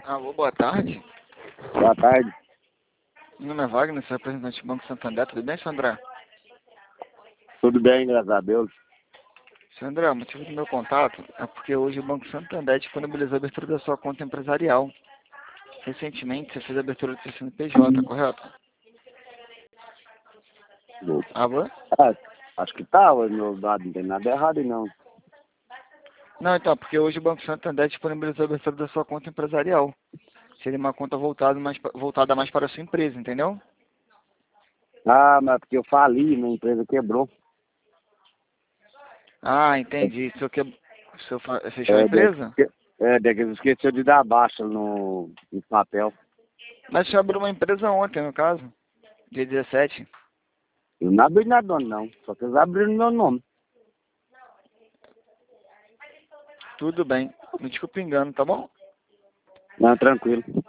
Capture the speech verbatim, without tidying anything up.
Alô, boa tarde. Boa tarde. Meu nome é Wagner, sou representante do Banco Santander. Tudo bem, seu André? Tudo bem, graças a Deus. Seu André, o motivo do meu contato é porque hoje o Banco Santander disponibilizou a abertura da sua conta empresarial. Recentemente, você fez a abertura do seu C N P J, correto? Alô? Ah, acho que tá, o meu dado não tem nada errado aí, não. Não, então, porque hoje o Banco Santander disponibilizou a abertura da sua conta empresarial. Seria uma conta voltada mais, voltada mais para a sua empresa, entendeu? Ah, mas porque eu fali, minha empresa quebrou. Ah, entendi. O senhor, que... o senhor fa- fechou a É, de, empresa? é, de que esqueceu de dar baixa no, no papel. Mas o senhor abriu uma empresa ontem, no caso, dia dezessete. Eu não abri nada, não. Só que eles abriram meu nome. Tudo bem. Me desculpe o engano, tá bom? Não, tranquilo.